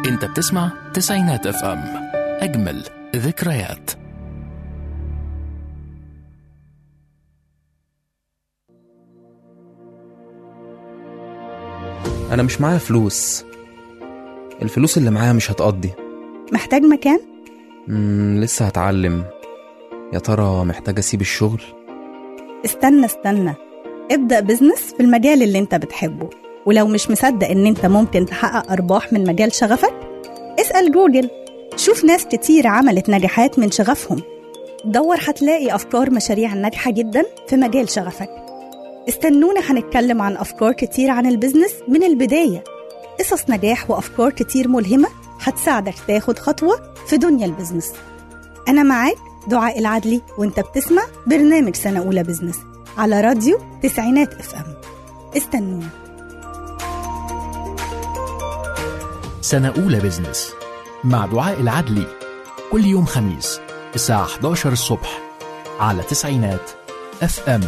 انت بتسمع تسعينات اف ام، اجمل ذكريات. أنا مش معايا فلوس، الفلوس اللي معايا مش هتقضي. محتاج مكان؟ لسه هتعلم. يا ترى محتاج أسيب الشغل؟ استنى، ابدأ بزنس في المجال اللي انت بتحبه، ولو مش مصدق ان انت ممكن تحقق أرباح من مجال شغفك، اسأل جوجل، شوف ناس كتير عملت نجاحات من شغفهم. دور هتلاقي أفكار مشاريع ناجحة جدا في مجال شغفك. استنونا، هنتكلم عن أفكار كتير عن البزنس من البداية، قصص نجاح وأفكار كتير ملهمة هتساعدك تاخد خطوة في دنيا البزنس. أنا معاك دعاء العدلي، وانت بتسمع برنامج سنة أولى بزنس على راديو تسعينات اف ام. استنونا. سنة أولى بزنس مع دعاء العدلي، كل يوم خميس الساعة 11 الصبح على تسعينات اف ام.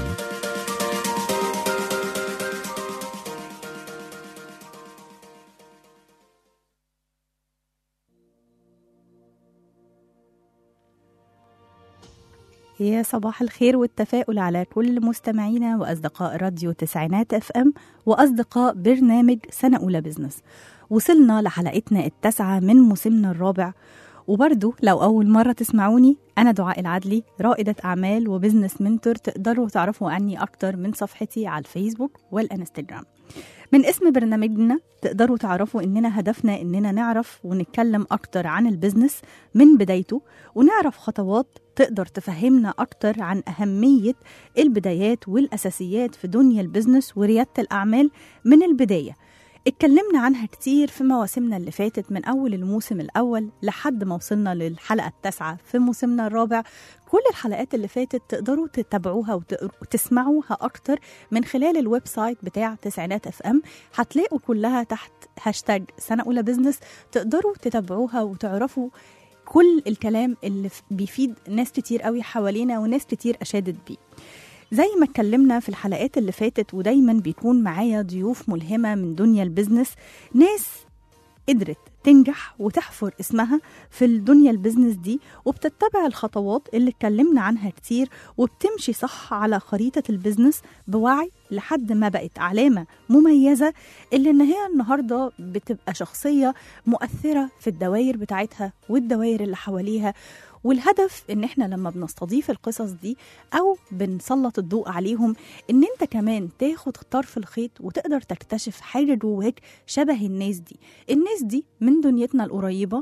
يا صباح الخير والتفاؤل على كل مستمعينا وأصدقاء راديو تسعينات اف ام وأصدقاء برنامج سنة أولى بزنس. وصلنا لحلقتنا التاسعة من موسمنا الرابع، وبرضو لو أول مرة تسمعوني، أنا دعاء العدلي، رائدة أعمال وبزنس منتور. تقدروا تعرفوا عني أكتر من صفحتي على الفيسبوك والإنستجرام. من اسم برنامجنا تقدروا تعرفوا إننا هدفنا إننا نعرف ونتكلم أكتر عن البزنس من بدايته، ونعرف خطوات تقدر تفهمنا أكتر عن أهمية البدايات والأساسيات في دنيا البزنس وريادة الأعمال من البداية. اتكلمنا عنها كتير في مواسمنا اللي فاتت، من أول الموسم الأول لحد ما وصلنا للحلقة التاسعة في موسمنا الرابع. كل الحلقات اللي فاتت تقدروا تتابعوها وتسمعوها أكتر من خلال الويب سايت بتاع تسعينات اف ام. هتلاقوا كلها تحت هاشتاج سنة أولى بزنس، تقدروا تتابعوها وتعرفوا كل الكلام اللي بيفيد ناس كتير قوي حوالينا وناس كتير أشادت بيه. زي ما اتكلمنا في الحلقات اللي فاتت، ودايما بيكون معايا ضيوف ملهمة من دنيا البزنس، ناس قدرت تنجح وتحفر اسمها في الدنيا البزنس دي، وبتتبع الخطوات اللي اتكلمنا عنها كتير، وبتمشي صح على خريطة البزنس بوعي لحد ما بقت علامة مميزة، اللي ان هي النهاردة بتبقى شخصية مؤثرة في الدوائر بتاعتها والدوائر اللي حواليها. والهدف ان احنا لما بنستضيف القصص دي او بنسلط الضوء عليهم، ان انت كمان تاخد طرف الخيط وتقدر تكتشف حاجة جواك شبه الناس دي. الناس دي من دنيتنا القريبة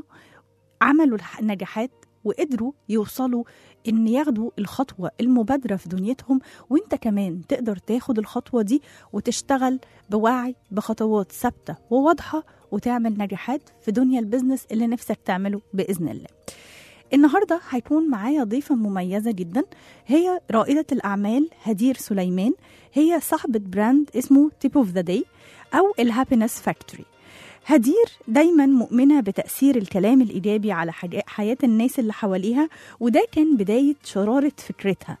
عملوا نجاحات وقدروا يوصلوا ان ياخدوا الخطوة المبادرة في دنيتهم، وانت كمان تقدر تاخد الخطوة دي وتشتغل بوعي بخطوات ثابتة وواضحة وتعمل نجاحات في دنيا البزنس اللي نفسك تعمله بإذن الله. النهاردة هيكون معايا ضيفة مميزة جدا، هي رائدة الأعمال هدير سليمان. هي صاحبة براند اسمه تيب اوف ذا داي أو الهابينس فاكتوري. هدير دايما مؤمنة بتأثير الكلام الإيجابي على حياة الناس اللي حواليها، وده كان بداية شرارة فكرتها.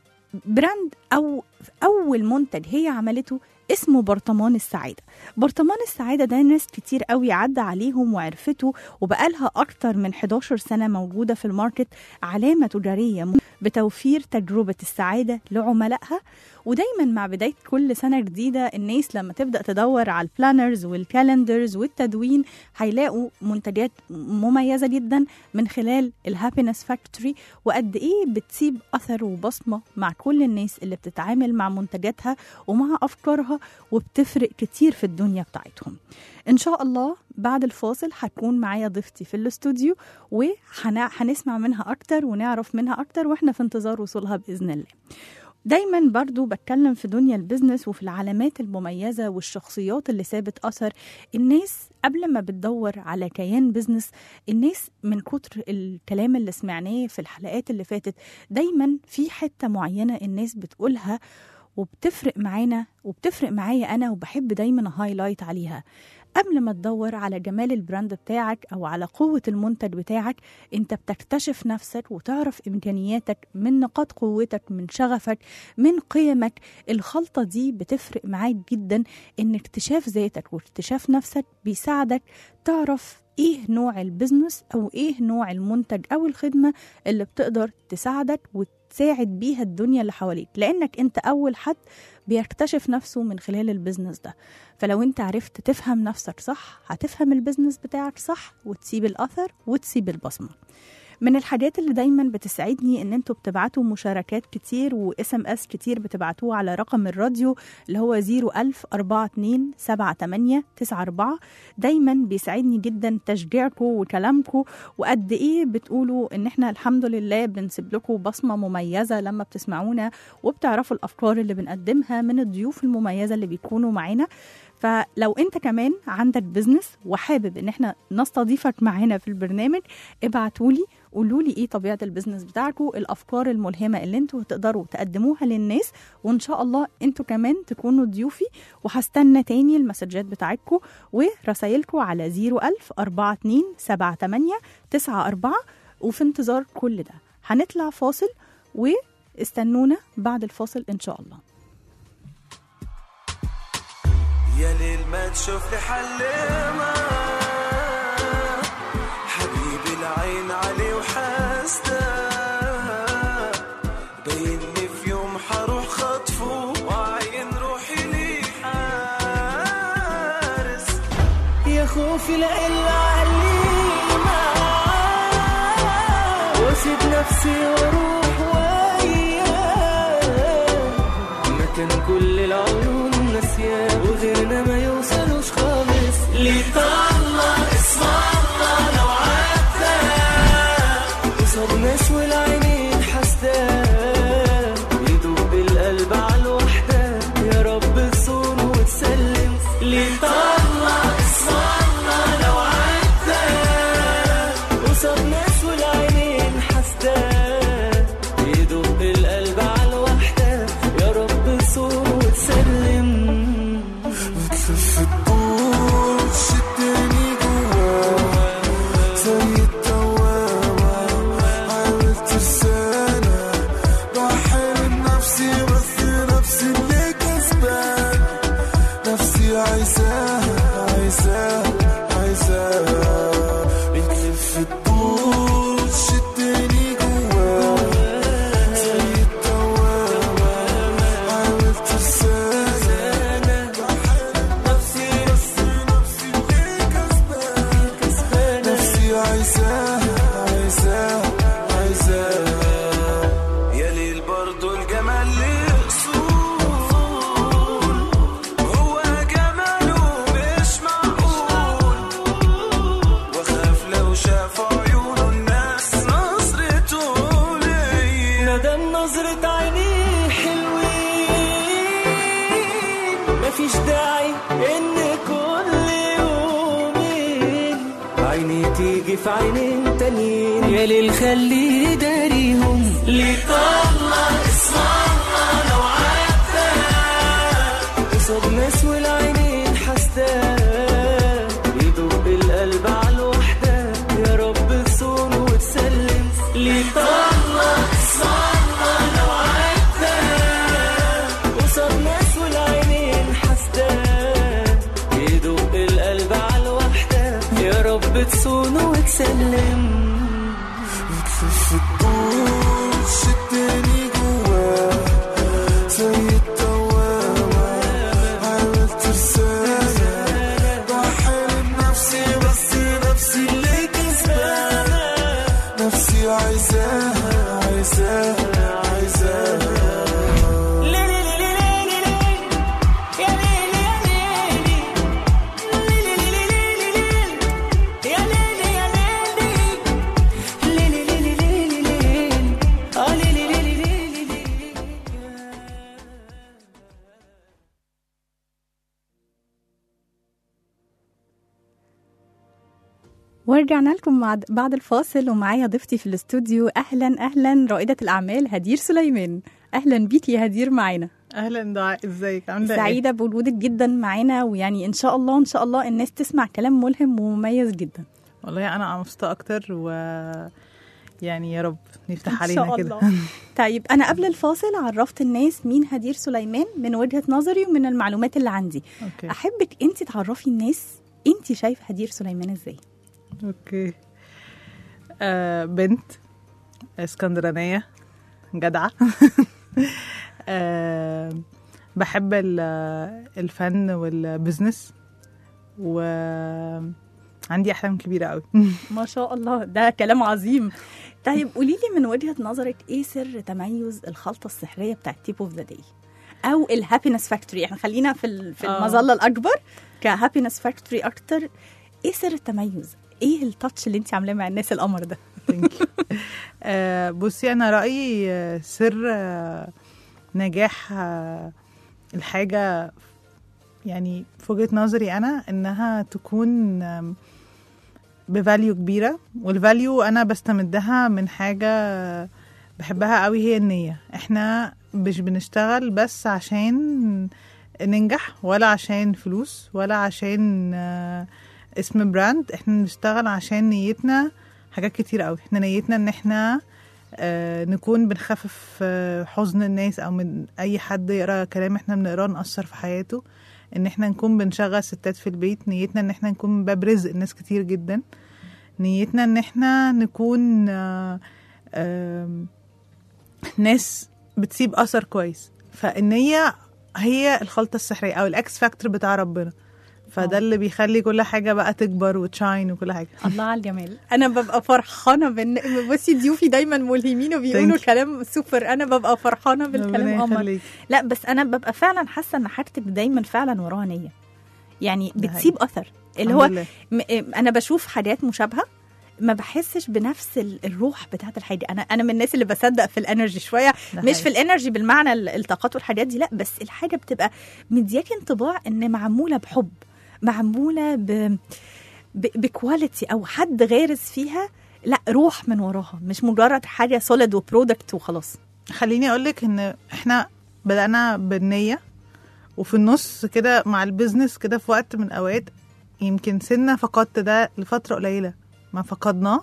براند أو أول منتج هي عملته اسمه برطمان السعادة. برطمان السعادة ده ناس كتير قوي عدى عليهم وعرفته، وبقالها أكتر من 11 سنة موجودة في الماركت، علامة تجارية بتوفير تجربة السعادة لعملائها. ودايما مع بداية كل سنة جديدة الناس لما تبدأ تدور على البلانرز والكالندرز والتدوين هيلاقوا منتجات مميزة جدا من خلال الهابينس فاكتوري، وقد إيه بتسيب أثر وبصمة مع كل الناس اللي بتتعامل مع منتجاتها ومع أفكارها، وبتفرق كتير في الدنيا بتاعتهم. إن شاء الله بعد الفاصل هتكون معايا ضيفتي في الاستوديو، وهنسمع منها أكتر ونعرف منها أكتر وإحنا في انتظار وصولها بإذن الله. دايما برضو بتكلم في دنيا البزنس وفي العلامات المميزة والشخصيات اللي سابت أثر. الناس قبل ما بتدور على كيان بزنس، الناس من كتر الكلام اللي سمعناه في الحلقات اللي فاتت، دايما في حتة معينة الناس بتقولها وبتفرق معانا وبتفرق معايا أنا، وبحب دايما هايلايت عليها. قبل ما تدور على جمال البراند بتاعك أو على قوة المنتج بتاعك، انت بتكتشف نفسك وتعرف إمكانياتك من نقاط قوتك، من شغفك، من قيمك. الخلطة دي بتفرق معاك جدا، ان اكتشاف ذاتك واكتشاف نفسك بيساعدك تعرف ايه نوع البزنس او ايه نوع المنتج او الخدمة اللي بتقدر تساعدك وتساعد بيها الدنيا اللي حواليك، لانك انت اول حد بيكتشف نفسه من خلال البزنس ده. فلو انت عرفت تفهم نفسك صح، هتفهم البزنس بتاعك صح، وتسيب الاثر وتسيب البصمة. من الحاجات اللي دايما بتسعدني ان انتوا بتبعتوا مشاركات كتير وSMS كتير بتبعتوه على رقم الراديو اللي هو 010427894. دايما بيسعدني جدا تشجيعكم وكلامكم، وقد ايه بتقولوا ان احنا الحمد لله بنسيب لكم بصمة مميزة لما بتسمعونا، وبتعرفوا الافكار اللي بنقدمها من الضيوف المميزة اللي بيكونوا معانا. فلو انت كمان عندك بزنس وحابب ان احنا نستضيفك معانا في البرنامج، ابعتولي قولولي ايه طبيعة البزنس بتاعكم، الافكار الملهمة اللي انتوا تقدروا تقدموها للناس، وان شاء الله انتوا كمان تكونوا ضيوفي. وهستنى تاني المسجات بتاعتكم ورسايلكم على 010427894. وفي انتظار كل ده هنطلع فاصل، واستنونا بعد الفاصل ان شاء الله. يا ليل ما تشوف لي حلمة، حبيبي العين علي وحاسده، بيني في يوم حروح خطفه وعين روحي لي حارس. يا خوفي لا إلا علينا واسيب نفسي واروح وياه، مكان كل العيون نسيان وغيرنا ما يوصلوش خالص. ليه طالع اسم الله لو عدى قصاد ناس والعينين حسداه، يدوب القلب على الوحدة يا رب تصون وتسلم. ليه طالع اسم الله لو عدى قصاد ناس والعينين حسداه، يدوب القلب على الوحدة يا رب تصون وتسلم. في الطول شدني جوا زي الدوامة، حاولت السنة بحرم نفسي بس نفسي اللي كسبان، نفسي عايزاها بتلف الطول شدني جوا زي الدوامة، حاولت السنة نفسي عايزاها. يا ليل برضو الجمال ليه أصول، هو جماله مش معقول، وخاف لو شاف عيون الناس نظرته ليه، ندم نظرة عينيه حلوين، مفيش داعي إن كل يومين عيني تيجي في عينين تانيين. يا ليل خليه داريهم. ليه طلع اسم الله لو عدى قصاد ناس والعينين حسداه، يدوب القلب على الوحدة يا رب تصون وتسلم. ليه طلع اسم الله لو عدى قصاد ناس والعينين حسداه، يدوب القلب على الوحدة يا رب تصون وتسلم. في الطول شدني جوا زي الدوامة، حاولت رسالة بحرم نفسي بس نفسي اللي كسبانة، نفسي عايزاها ورجعنا لكم بعد الفاصل، ومعايا ضيفتي في الاستوديو. اهلا رائدة الاعمال هدير سليمان. اهلا بيكي يا هدير معانا. اهلا دعاء، ازيك؟ عامله ايه؟ سعيده بوجودك جدا معانا، ويعني ان شاء الله الناس تسمع كلام ملهم ومميز جدا. والله انا مبسوطه اكتر، و يعني يا رب نفتح إن علينا شاء كده. الله. طيب أنا قبل الفاصل عرفت الناس مين هدير سليمان من وجهة نظري ومن المعلومات اللي عندي. اوكي أحبك أنت تعرفي الناس أنت شايفة هدير سليمان إزاي؟ اوكي. بنت اسكندرانيه جدعه. بحب الفن والبزنس، وعندي احلام كبيره قوي. ما شاء الله، ده كلام عظيم. طيب قولي لي من وجهة نظرك إيه سر تميز الخلطة السحرية بتاعت تيب اوف ذا داي أو الهابينس فاكتوري؟ يعني خلينا في المظلة الأكبر كهابينس فاكتوري أكتر. إيه سر التميز؟ إيه التاتش اللي أنت عاملاه مع الناس القمر ده؟ بصي انا رايي سر نجاح الحاجه، يعني في وجهه نظري انا، انها تكون بفاليو كبيره، والفاليو انا بستمدها من حاجه بحبها قوي، هي النيه. احنا مش بنشتغل بس عشان ننجح، ولا عشان فلوس، ولا عشان اسم براند. احنا بنشتغل عشان نيتنا حاجات كتير قوي. احنا نيتنا ان احنا نكون بنخفف حزن الناس، او من اي حد يقرا كلام احنا بنقراه نأثر في حياته. ان احنا نكون بنشغل ستات في البيت. نيتنا ان احنا نكون باب رزق الناس كتير جدا. نيتنا ان احنا نكون ناس بتسيب اثر كويس. فالنية هي الخلطة السحرية او الاكس فاكتور بتاع ربنا. فده اللي بيخلي كل حاجة بقى تكبر وتشاين وكل حاجة. الله على الجمال. أنا ببقى فرحانة بصي ضيوفي دايما ملهمين وبيقولوا كلام سوبر. أنا ببقى فرحانة بالكلام قمر. لا بس أنا ببقى فعلا حاسة إن حاجتك دايما فعلا وراها نية، يعني بتسيب أثر. اللي هو أنا بشوف حاجات مشابهة، ما بحسش بنفس الروح بتاعت الحاجة. أنا من الناس اللي بصدق في الانرجي شوية، مش في الانرجي بالمعنى الطاقات والحاجات دي، لا، بس الحاجة بتبقى مدياكي انطباع إن معمولة بحب، معمولة بكواليتي، أو حد غارز فيها، لا، روح من وراها، مش مجرد حاجة سوليد وبرودكت وخلاص. خليني أقولك إن إحنا بدأنا بالنية، وفي النص كده مع البيزنس كده في وقت من أوقات يمكن سنة فقدت ده لفترة قليلة، ما فقدناه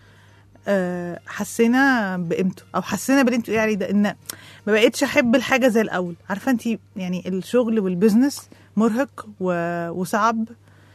حسينا بقيمته، أو حسينا بالقيمته يعني ده، إن ما بقيتش أحب الحاجة زي الأول. عارفة أنتي يعني الشغل والبيزنس مرهق وصعب،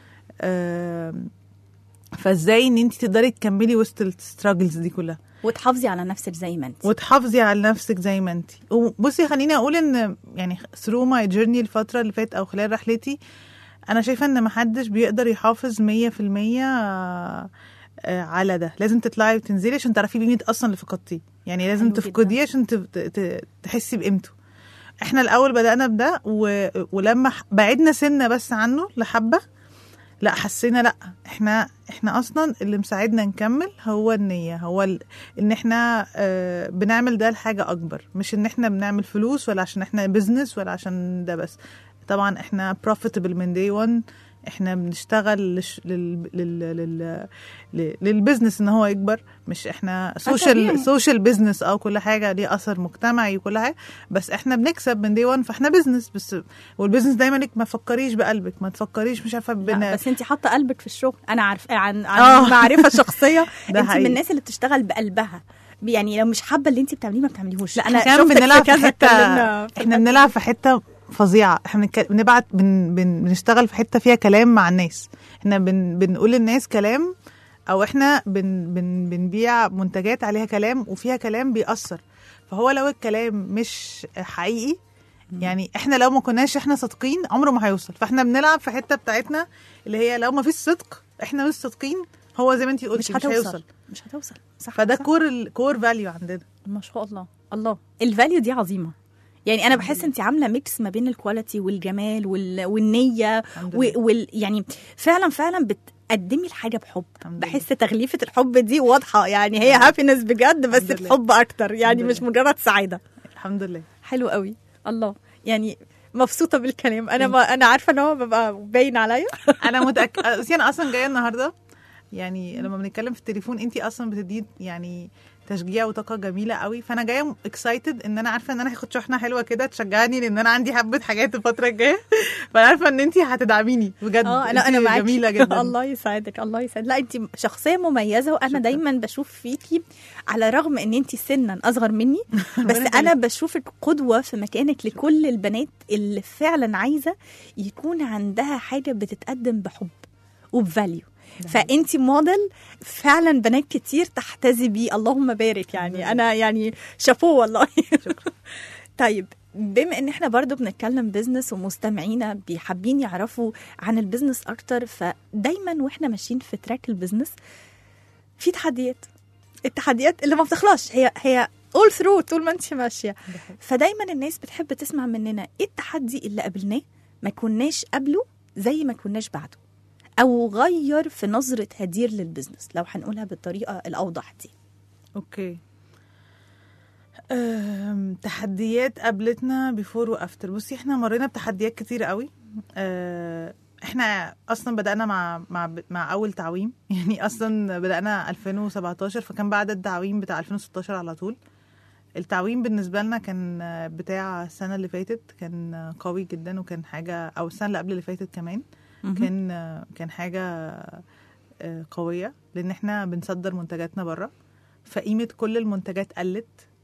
فازاي ان انت تقدري تكملي وسط الستراجلز دي كلها وتحافظي على نفسك زي ما انت. وبصي خليني اقول ان يعني through my journey الفتره اللي فاتت او خلال رحلتي، انا شايفه ان محدش بيقدر يحافظ 100% على ده. لازم تطلعي وتنزلي عشان تعرفي قيمه اصلا اللي فقدتيه، يعني لازم تفقديه عشان تحسي بقيمته. احنا الاول بدأنا بده، ولما بعدنا سنة بس عنه لحبة، لا حسينا لا احنا اصلا اللي مساعدنا نكمل هو النية، هو ان احنا بنعمل ده لحاجة اكبر، مش ان احنا بنعمل فلوس ولا عشان احنا بيزنس ولا عشان ده بس. طبعا احنا profitable من day one. احنا بنشتغل للبزنس ان هو يكبر، مش احنا سوشيال بزنس او كل حاجه ليه اثر مجتمعي وكل حاجه، بس احنا بنكسب من دي 1. فاحنا بزنس بس، والبزنس دايما لك ما تفكريش بقلبك، ما تفكريش مش عارفه بس انت حاطه قلبك في الشغل. انا عارفه عن معرفه شخصيه انت من الناس اللي بتشتغل بقلبها، يعني لو مش حابه اللي انت بتعمليه ما بتعمليهوش. لا انا شفتك في كذا احنا بنلعب في حته فظيعه. احنا بنبعت بنشتغل في حته فيها كلام مع الناس. احنا بنقول للناس كلام، او احنا بنبيع منتجات عليها كلام وفيها كلام بيأثر. فهو لو الكلام مش حقيقي، يعني احنا لو ما كناش احنا صادقين عمره ما هيوصل. فاحنا بنلعب في حته بتاعتنا اللي هي لو ما فيش صدق احنا مش صادقين، هو زي ما انتي قلتي مش هيوصل. صح. فده كور فاليو عندنا. ما شاء الله الفاليو دي عظيمه. يعني انا بحس انت عامله ميكس ما بين الكواليتي والجمال والنيه يعني فعلا بتقدمي الحاجه بحب. بحس تغليفه الحب دي واضحه، يعني هي هابينس بجد، بس بحب اكتر، يعني مش مجرد سعاده. الحمد لله. حلو قوي. الله، يعني مبسوطه بالكلام. انا عارفه ان هو ببقى باين عليا. انا متاكده. انا اصلا جايه النهارده، يعني لما بنتكلم في التليفون انتي اصلا بتدي يعني تشجيع وطاقه جميله قوي. فانا جايه اكسايتد ان انا عارفه ان انا هاخد شحنه حلوه كده تشجعني، لان انا عندي حبه حاجات الفتره الجايه. فانا عارفه ان انت هتدعميني بجد. انا معاكي. جميله جدا. الله يسعدك، الله يسعدك. لا انت شخصيه مميزه، وانا شكرا. دايما بشوف فيكي على الرغم ان انت سنا اصغر مني بس انا بشوفك قدوه في مكانك لكل البنات اللي فعلا عايزه يكون عندها حاجه بتتقدم بحب وبفاليو. فانت موديل فعلا بنات كتير تحتذي بيه، اللهم بارك. يعني انا يعني شابوه والله. شكرا. طيب بما ان احنا برضو بنتكلم بيزنس ومستمعينا بيحبين يعرفوا عن البيزنس اكتر، فدايما واحنا ماشيين في تراك البيزنس في التحديات اللي ما بتخلصش، هي all through طول ما انت ماشيه. فدايما الناس بتحب تسمع مننا ايه التحدي اللي قابلناه ما كناش قبله زي ما كناش بعده، او غير في نظره هدير للبيزنس، لو هنقولها بالطريقه الاوضح دي. اوكي. تحديات قابلتنا بيفور وافتر. بصي احنا مرينا بتحديات كتير قوي. احنا اصلا بدأنا مع اول تعويم، يعني اصلا بدأنا 2017، فكان بعد التعويم بتاع 2016 على طول. التعويم بالنسبة لنا كان بتاع السنة اللي فاتت كان قوي جدا، وكان حاجة، او السنة اللي قبل اللي فاتت كمان كان حاجة قوية، لان احنا بنصدر منتجاتنا بره، فقيمة كل المنتجات قلت.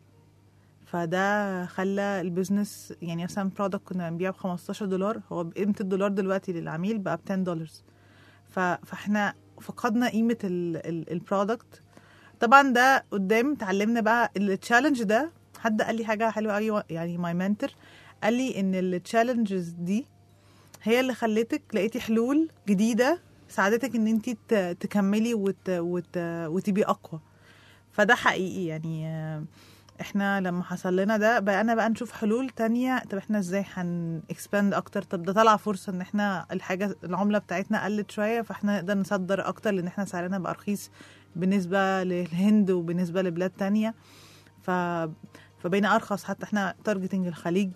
فده خلى البيزنس، يعني مثلا برودكت كنا بنبيعه $15، هو بقيمة الدولار دلوقتي للعميل بقى $10. فاحنا فقدنا قيمة البرودكت. طبعا ده قدام تعلمنا بقى التشالنج ده. حد قال لي حاجة حلوة قوي، يعني ماي منتور قال لي ان التشالنجز دي هي اللي خلتك لقيتي حلول جديدة ساعدتك ان انتي تكملي وتبقي اقوى. فده حقيقي. يعني احنا لما حصل لنا ده بقى نشوف حلول تانية. طب احنا ازاي هنكسباند اكتر؟ طب ده طلع فرصة ان احنا العملة بتاعتنا قلت شوية، فاحنا نقدر نصدر اكتر لان احنا سعرنا بقى رخيص بالنسبة للهند وبالنسبة لبلاد تانية. فبقينا ارخص. حتى احنا تارجتنج الخليج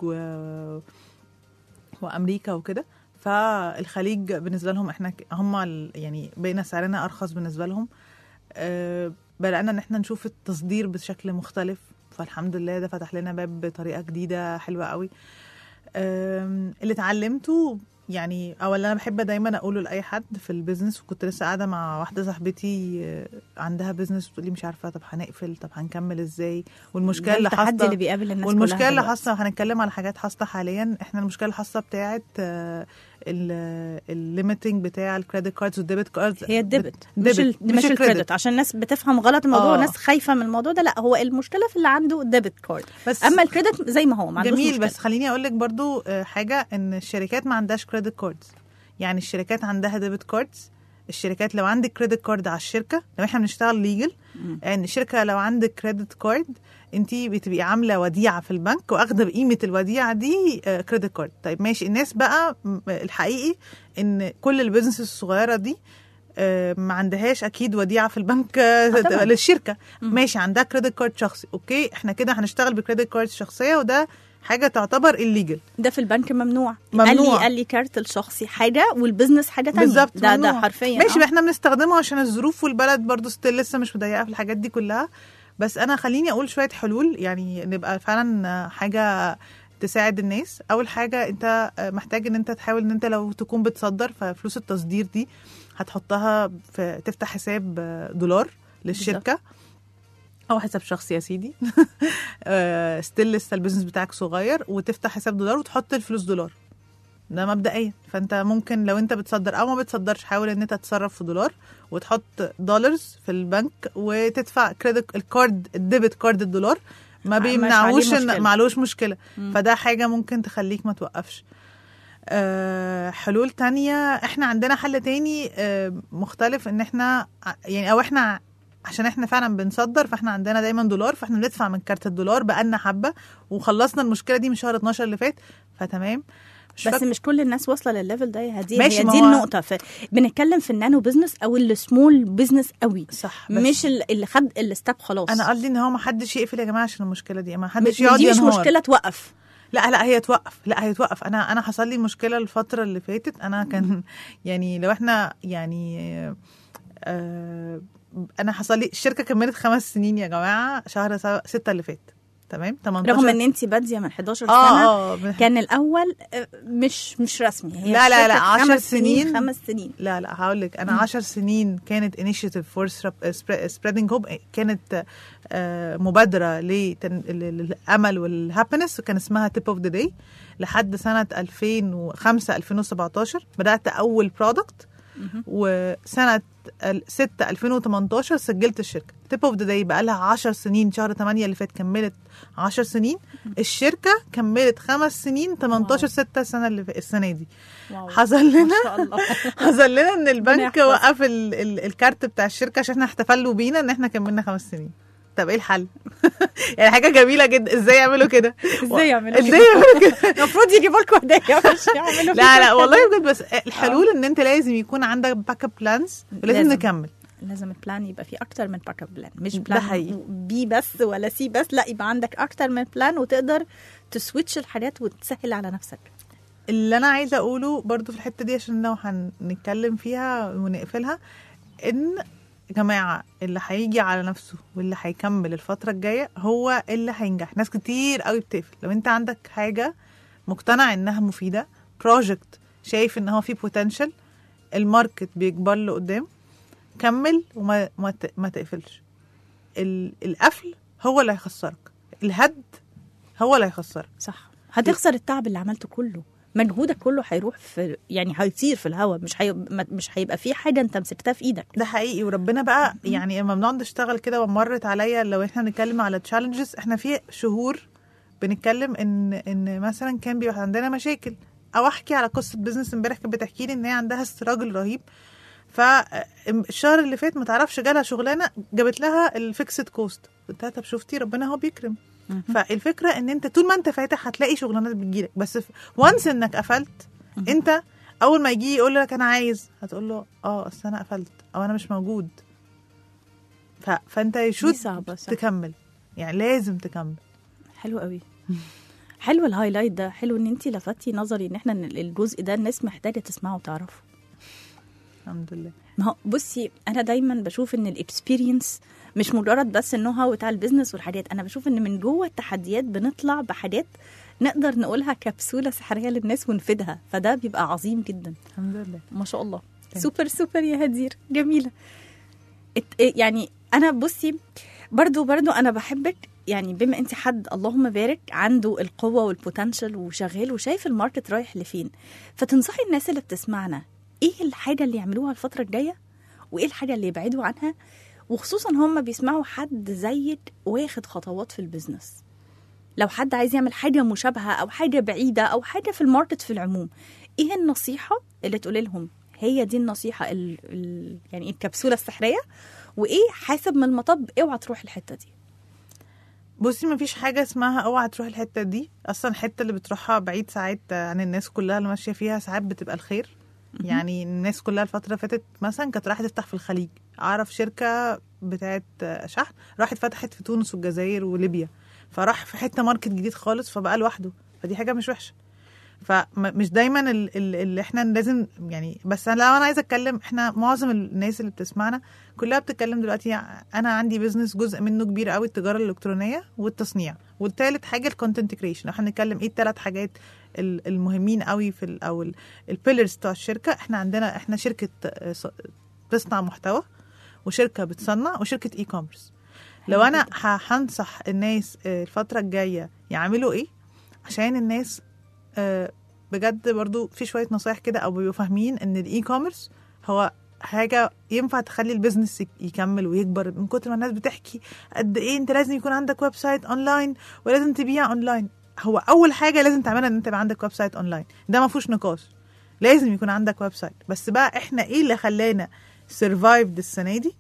وامريكا وكده، فالخليج بالنسبة لهم احنا هم يعني بقينا سعرنا ارخص بالنسبة لهم. بدأنا ان احنا نشوف التصدير بشكل مختلف، فالحمد لله ده فتح لنا باب بطريقة جديدة حلوة قوي. اللي اتعلمته يعني، او اللي انا بحب دايما اقوله لاي حد في البيزنس، وكنت لسه قاعده مع واحده صاحبتي عندها بيزنس بتقول لي مش عارفه طب هنقفل، طب هنكمل ازاي، والمشكله اللي حاصله اللي بيقابل الناس والمشكله اللي حاصله. هنتكلم على حاجات حاصله حاليا. احنا المشكله اللي حاصله بتاعه الليميتنج بتاع الكريدت كاردز والديبت كاردز. هي الديبت مش الكريدت، عشان الناس بتفهم غلط الموضوع. ناس خايفه من الموضوع ده. لا، هو المشكله في اللي عنده ديبت كارد، اما الكريدت زي ما هو ما عندوش جميل مشكلة. بس خليني اقول لك برضو حاجه، ان الشركات ما عندهاش كريدت كاردز. يعني الشركات عندها ديبت كاردز. الشركات لو عندك كريدت كارد على الشركه، لو احنا بنشتغل ليجل، يعني الشركه لو عندك كريدت كارد انتي بتبقي عامله وديعه في البنك واخده بقيمه الوديعه دي كريدت كارد. طيب ماشي. الناس بقى الحقيقي ان كل البيزنس الصغيره دي ما عندهاش اكيد وديعه في البنك للشركه. ماشي، عندها كريدت كارد شخصي. اوكي، احنا كده هنشتغل بكريدت كارد شخصيه، وده حاجه تعتبر الليجل. ده في البنك ممنوع. ممنوع. قال لي كارت الشخصي حاجه والبزنس حاجه تانية. بالظبط، ده حرفيا ماشي. احنا بنستخدمه عشان الظروف، والبلد برضو ستيل لسه مش مضيقه في الحاجات دي كلها. بس انا خليني اقول شويه حلول، يعني نبقى فعلا حاجه تساعد الناس. اول حاجه، انت محتاج ان انت تحاول ان انت لو تكون بتصدر، ففلوس التصدير دي هتحطها في تفتح حساب دولار للشركه بالزبط. او حساب شخصي يا سيدي. ستيل لسه البيزنس بتاعك صغير، وتفتح حساب دولار وتحط الفلوس دولار. ده مبدئيا. فانت ممكن لو انت بتصدر او ما بتصدرش، حاول ان انت تتصرف في دولار وتحط دولارز في البنك، وتدفع كريدت الكارد الديبت كارد الدولار ما بيمنعوش، معلوش مشكله. فده حاجه ممكن تخليك ما توقفش. حلول تانية، احنا عندنا حل تاني مختلف، ان احنا يعني او احنا عشان احنا فعلا بنصدر، فاحنا عندنا دايما دولار، فاحنا بندفع من كارت الدولار بقالنا حبه، وخلصنا المشكله دي من شهر 12 اللي فات. فتمام. بس مش كل الناس واصله للليفل ده. هي دي النقطه. بنتكلم في النانو بزنس او السمول بزنس قوي، صح؟ مش اللي خد الستاب خلاص. انا قصدي ان هو ما حدش يقفل يا جماعه عشان المشكله دي، ما حدش يقعد ينهار. دي مش مشكله توقف. لا هي توقف. انا حصل لي مشكله الفتره اللي فاتت. انا كان يعني لو احنا يعني انا حصل لي الشركه كملت 5 سنين يا جماعه شهر 6 اللي فات. تمام 18 رغم ان انت باديه من 11 سنه. كان الاول مش رسمي. هي لا 10 سنين 5 سنين. لا هقول لك انا 10 سنين كانت initiative for spreading hope. كانت مبادره للامل والهابينس وكان اسمها tip of the day لحد سنه 2005 2017 بدات اول برودكت. وسنه 6 2018 سجلت الشركه. تيب اوف ذا داي بقى لها 10 سنين. شهر 8 اللي فات كملت 10 سنين. الشركه كملت 5 سنين 18 6 السنه دي. حصل لنا ان البنك وقف الكارت بتاع الشركه عشان احنا احتفلوا بينا ان احنا كملنا 5 سنين. طب ايه الحل؟ يعني حاجه جميله جدا. ازاي يعملوا كده؟ ازاي يعملوا كده؟ المفروض يجيبوا لكم هدايا مش يعملوا. لا والله بجد. بس الحلول ان انت لازم يكون عندك باك اب بلانز ولازم نكمل. لازم البلان يبقى فيه اكتر من باك اب بلان. مش بلان بي بس ولا سي بس. لا يبقى عندك اكتر من بلان وتقدر تسويتش الحاجات وتسهل على نفسك. اللي انا عايزه اقوله برضو في الحته دي عشان لو هنتكلم فيها ونقفلها ان يا جماعة اللي هيجي على نفسه واللي هيكمل الفترة الجاية هو اللي هينجح. ناس كتير قوي بتقفل. لو انت عندك حاجة مقتنع انها مفيدة، بروجكت شايف ان هو فيه potential، الماركت بيكبر له قدام، كمل وما ما تقفلش. القفل هو اللي هيخسرك. الهد هو اللي هيخسرك. صح. هتخسر التعب اللي عملته كله. مجهودك كله هيروح في يعني هيطير في الهواء. مش هيبقى في حاجه انت مسكتها في ايدك. ده حقيقي. وربنا بقى يعني لما بنقعد نشتغل كده ومرت عليا لو احنا بنتكلم على تشالنجز احنا في شهور بنتكلم ان مثلا كان بيبقى عندنا مشاكل. او احكي على قصه بزنس امبارح كانت بتحكي لي ان هي عندها استراجل رهيب. فالشهر اللي فات ما تعرفش جالها شغلانه جابت لها الفيكسد كوست. قلت لها طب شفتي ربنا هو بيكرم. فالفكره ان انت طول ما انت فاتح هتلاقي شغلانات بتجيلك. بس وانس انك قفلت انت اول ما يجي يقول لك انا عايز هتقول له اصل انا قفلت او انا مش موجود. فانت يشوت تكمل. يعني لازم تكمل. حلو قوي. حلو الهايلايت ده. حلو ان انتي لفتي نظري ان احنا الجزء ده الناس محتاجه تسمعه وتعرفه. الحمد لله. ما هو بصي انا دايما بشوف ان الاكسبيرينس مش مجرد بس النو هاو بتاع البيزنس والحاجات. انا بشوف ان من جوه التحديات بنطلع بحاجات نقدر نقولها كبسوله سحريه للناس ونفيدها. فده بيبقى عظيم جدا. الحمد لله. ما شاء الله. سوبر يا هدير. جميله. يعني انا بصي برضو انا بحبك. يعني بما انت حد اللهم بارك عنده القوه والبوتنشل وشغال وشايف الماركت رايح لفين، فتنصحي الناس اللي بتسمعنا ايه الحاجه اللي يعملوها الفتره الجايه وايه الحاجه اللي يبعدوا عنها، وخصوصا هم بيسمعوا حد زيك واخد خطوات في البيزنس. لو حد عايز يعمل حاجه مشابهه او حاجه بعيده او حاجه في الماركت في العموم، ايه النصيحه اللي تقولي لهم هي دي النصيحه يعني الكبسوله السحريه، وايه حاسب من المطب اوعى تروح الحته دي؟ بصي ما فيش حاجه اسمها اوعى تروح الحته دي. اصلا الحته اللي بتروحها بعيد ساعات عن الناس كلها اللي ماشيه فيها ساعات بتبقى الخير. يعني الناس كلها الفتره اللي فاتت مثلا كانت رايحه تفتح في الخليج. اعرف شركه بتاعت شحن راحت فتحت في تونس والجزائر وليبيا، فراح في حته ماركت جديد خالص فبقى لوحده. فدي حاجه مش وحشه. فمش دايما اللي احنا لازم يعني. بس لو انا عايزه اتكلم، احنا معظم الناس اللي بتسمعنا كلها بتتكلم دلوقتي. انا عندي بيزنس جزء منه كبير قوي التجاره الالكترونيه والتصنيع، والثالث حاجه الكونتنت كريشن. احنا هنتكلم ايه الثلاث حاجات المهمين قوي في او البيلرز بتاع الشركه. احنا شركه بتصنع محتوى وشركه بتصنع وشركه اي كوميرس. لو انا هنصح الناس الفتره الجايه يعملوا ايه عشان الناس بجد برضو في شوية نصايح كده او بيبقوا فاهمين ان الاي كوميرس هو حاجة ينفع تخلي البيزنس يكمل ويكبر. من كتر ما الناس بتحكي قد ايه انت لازم يكون عندك ويب سايت اونلاين ولازم تبيع اونلاين. هو اول حاجة لازم تعملها ان انت يبقى عندك ويب سايت اونلاين. ده ما فيهوش نقاش. لازم يكون عندك ويب سايت. بس بقى احنا ايه اللي خلانا سرفايف السنة دي؟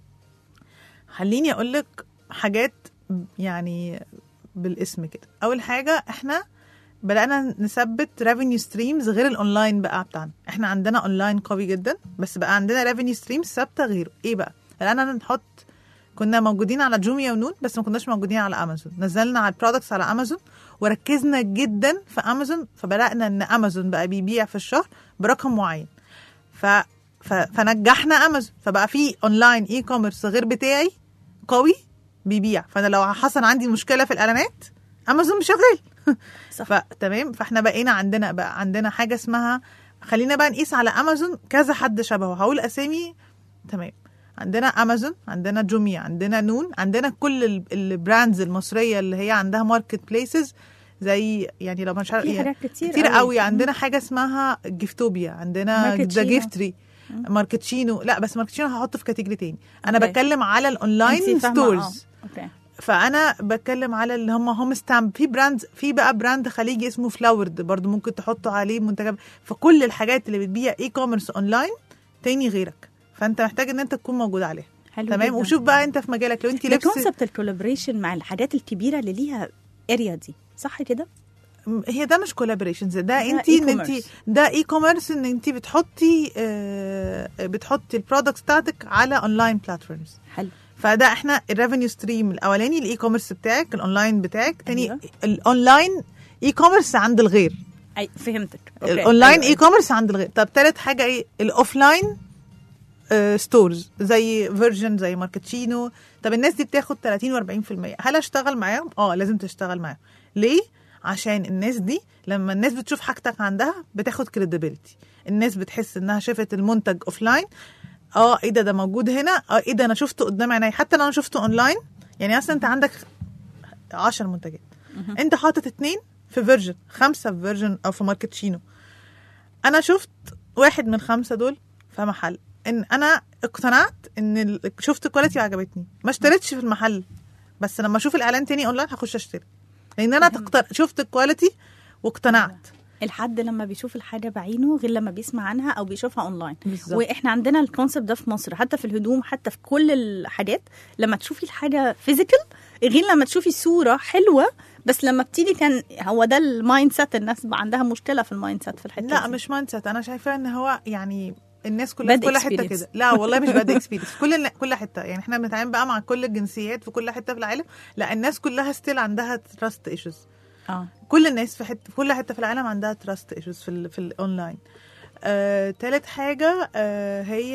خليني اقولك حاجات يعني بالاسم كده. اول حاجة احنا بدأنا نثبت revenue streams غير الأونلاين بقى بتاعنا. احنا عندنا أونلاين قوي جدا بس بقى عندنا revenue streams ثابتة غيره. ايه بقى؟ بدأنا نحط، كنا موجودين على جوميا ونون بس ما كناش موجودين على أمازون. نزلنا على البرودكتس على أمازون وركزنا جدا في أمازون. فبدأنا ان أمازون بقى بيبيع في الشهر برقم معين. فنجحنا امازون، فبقى في اونلاين اي كوميرس غير بتاعي قوي بيبيع. فانا لو حصل عندي مشكله في الاعلانات امازون مش شغال. فتمام. فاحنا بقى عندنا حاجه اسمها، خلينا بقى نقيس على امازون كذا حد شبهه، هقول اسامي. تمام. عندنا امازون، عندنا جوميا، عندنا نون، عندنا كل البراندز المصريه اللي هي عندها ماركت بليسز، زي يعني لو مش عارف في كتير قوي. عندنا حاجه اسمها جيفتوبيا، عندنا ذا جيفتري، ماركتشينو. لا بس ماركتشينو هحطه في كاتيجوري تاني. انا بتكلم على الاونلاين ستورز. فانا بتكلم على اللي هم هوم ستامب. في براند، في بقى براند خليجي اسمه فلاورد برضو ممكن تحطوا عليه منتجات. فكل الحاجات اللي بتبيع اي كوميرس اونلاين تاني غيرك، فانت محتاج ان انت تكون موجود عليها. تمام جداً. وشوف بقى انت في مجالك، لو انت لبس كونسبت الكولابوريشن مع الحاجات الكبيره اللي ليها اريا دي، صح كده؟ هي ده مش كولابوريشنز، ده انت ان انت ده اي كوميرس، ان انت بتحطي البرودكتس بتاعتك على اونلاين بلاتفورمز. حلو. فده احنا الريفينيو ستريم الاولاني الاي كوميرس بتاعك، الاونلاين بتاعك. تاني الاونلاين اي كوميرس عند الغير. اي فهمتك. الاونلاين اي كوميرس عند الغير. طب ثالث حاجه ايه؟ الاوفلاين ستورز زي فيرجن، زي ماركتشينو. طب الناس دي بتاخد 30 و40%، هل اشتغل معاهم؟ لازم تشتغل معاهم. ليه؟ عشان الناس دي لما الناس بتشوف حاجتك عندها بتاخد كريديبيليتي. الناس بتحس انها شافت المنتج اوفلاين، ايه ده موجود هنا، ايه ده انا شفته قدام عيني. حتى لو انا شفته اونلاين، يعني اصلا انت عندك 10 منتجات، انت حاطط 2 في فيرجن، 5 في فيرجن او في ماركتشينو. انا شفت واحد من 5 دول في محل، ان انا اقتنعت ان شفت كواليتي وعجبتني، ما اشتريتش في المحل، بس لما اشوف الاعلان تاني اونلاين هخش اشتري، لان انا شفت الكواليتي واقتنعت. الحد لما بيشوف الحاجه بعينه غير لما بيسمع عنها او بيشوفها اونلاين. بالزبط. واحنا عندنا الكونسبت ده في مصر، حتى في الهدوم، حتى في كل الحاجات. لما تشوفي الحاجه فيزيكال غير لما تشوفي صوره حلوه. بس لما بتيجي كان هو ده المايند سيت، الناس عندها مشكله في المايند سيت في الحته لا دي. مش مايند سيت، انا شايفاه ان هو يعني الناس كلها في كل حته experience. كده. لا والله مش باد اكسبيرينس في كل حته. يعني احنا بنتعامل بقى مع كل الجنسيات في كل حته في العالم. لا الناس كلها ستيل عندها تراست ايشوز. كل الناس في كل حته في العالم عندها تراست ايشوز في الاونلاين. ثالث حاجه هي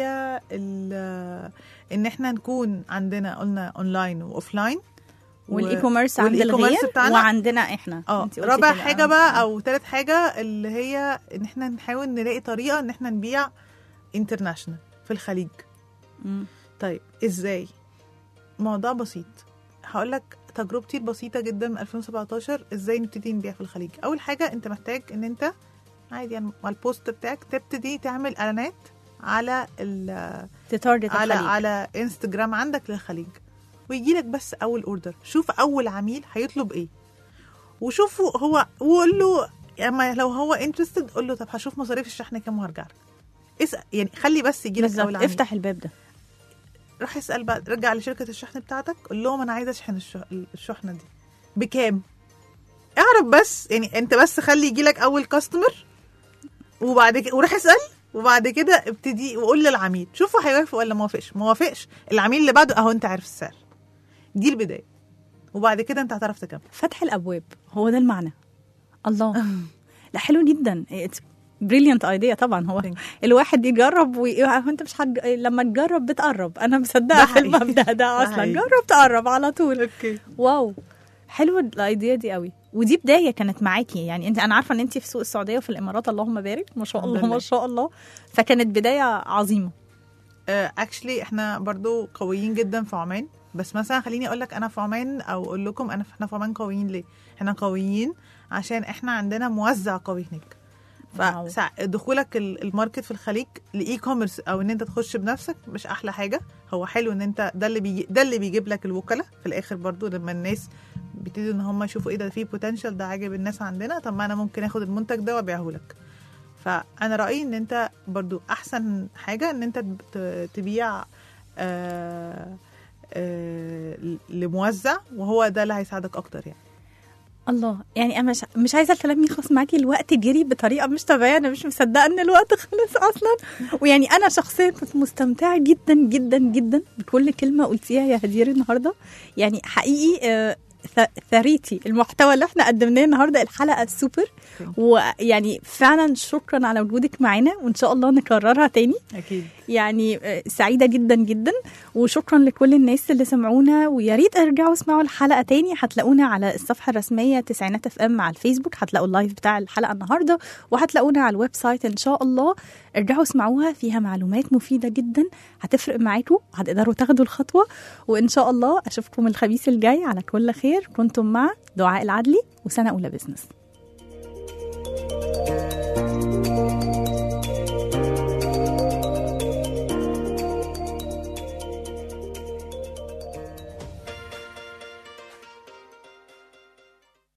ان احنا نكون عندنا قلنا اونلاين واوفلاين، والاي كوميرس عند الغير وعندنا احنا. رابع حاجه بقى او ثالث حاجه اللي هي ان احنا نحاول نلاقي طريقه ان احنا نبيع انترناشونال في الخليج. طيب ازاي؟ موضوع بسيط، هقول لك تجربتي البسيطه جدا من 2017 ازاي نبتدي نبيع في الخليج. اول حاجه انت محتاج ان انت عادي يعني على البوست بتاعك تبتدي تعمل اعلانات على على انستجرام عندك للخليج، ويجي لك بس اول اوردر. شوف اول عميل هيطلب ايه، وشوفوا هو وقول له، اما لو هو انترستد قول له طب هشوف مصاريف الشحن كام وهرجع لك. اسال يعني، خلي بس يجي لك اول عميل. افتح الباب ده، روح اسال بقى، رجع لشركه الشحن بتاعتك قول لهم انا عايزه اشحن الشحنه دي بكام. اعرف بس يعني انت بس خلي يجي لك اول كاستمر، وبعد كده وروح اسال، وبعد كده ابتدي وقول للعميل شوفوا هيوافق ولا ما وافقش. العميل اللي بعده اهو انت عارف السعر. دي البدايه، وبعد كده انت هتعرف تكمل. فتح الابواب هو ده المعنى. الله لا حلو جدا، بريليانت ايديا طبعا. هو الواحد يجرب انت مش لما تجرب بتقرب. انا مصدقه في المبدا ده اصلا. جرب تقرب على طول. اوكي. واو حلوه الايديا دي قوي. ودي بدايه كانت معاكي يعني. انا عارفه ان انت في سوق السعوديه وفي الامارات، اللهم بارك، ما شاء الله ما شاء الله. فكانت بدايه عظيمه. اكشلي احنا برضو قويين جدا في عمان. بس مثلا خليني اقول لك انا في عمان، او اقول لكم احنا في عمان قويين ليه. احنا قويين عشان احنا عندنا موزع قوي هناك. فدخولك الماركت في الخليج لاي كوميرس او ان انت تخش بنفسك مش احلى حاجه. هو حلو ان انت ده اللي بيجيب لك الوكلاء في الاخر. برضو لما الناس بيبتدوا ان هم يشوفوا ايه ده فيه بوتنشال، ده عاجب الناس عندنا، طب ما انا ممكن اخد المنتج ده وابيعه لك. فانا رايي ان انت برضو احسن حاجه ان انت تبيع لموزع، وهو ده اللي هيساعدك اكتر يعني. الله، يعني انا مش عايزه الكلام يخلص معاكي. الوقت جري بطريقه مش طبيعيه. انا مش مصدقه ان الوقت خلص اصلا. ويعني انا شخصيا كنت مستمتعه جدا جدا جدا بكل كلمه قلتيها يا هدير النهارده. يعني حقيقي ثريتي المحتوى اللي احنا قدمناه النهارده، الحلقه سوبر. ويعني فعلا شكرا على وجودك معانا، وان شاء الله نكررها تاني اكيد. يعني سعيده جدا جدا، وشكرا لكل الناس اللي سمعونا. ويا ريت ارجعوا اسمعوا الحلقه تاني، هتلاقونا على الصفحه الرسميه تسعينات اف ام على الفيسبوك، هتلاقوا اللايف بتاع الحلقه النهارده، وهتلاقونا على الويب سايت ان شاء الله. ارجعوا اسمعوها، فيها معلومات مفيده جدا هتفرق معاكم، هتقدروا تاخدوا الخطوه. وان شاء الله اشوفكم الخميس الجاي على كل خير. كنتم مع دعاء العدلي وسنه اولى بزنس.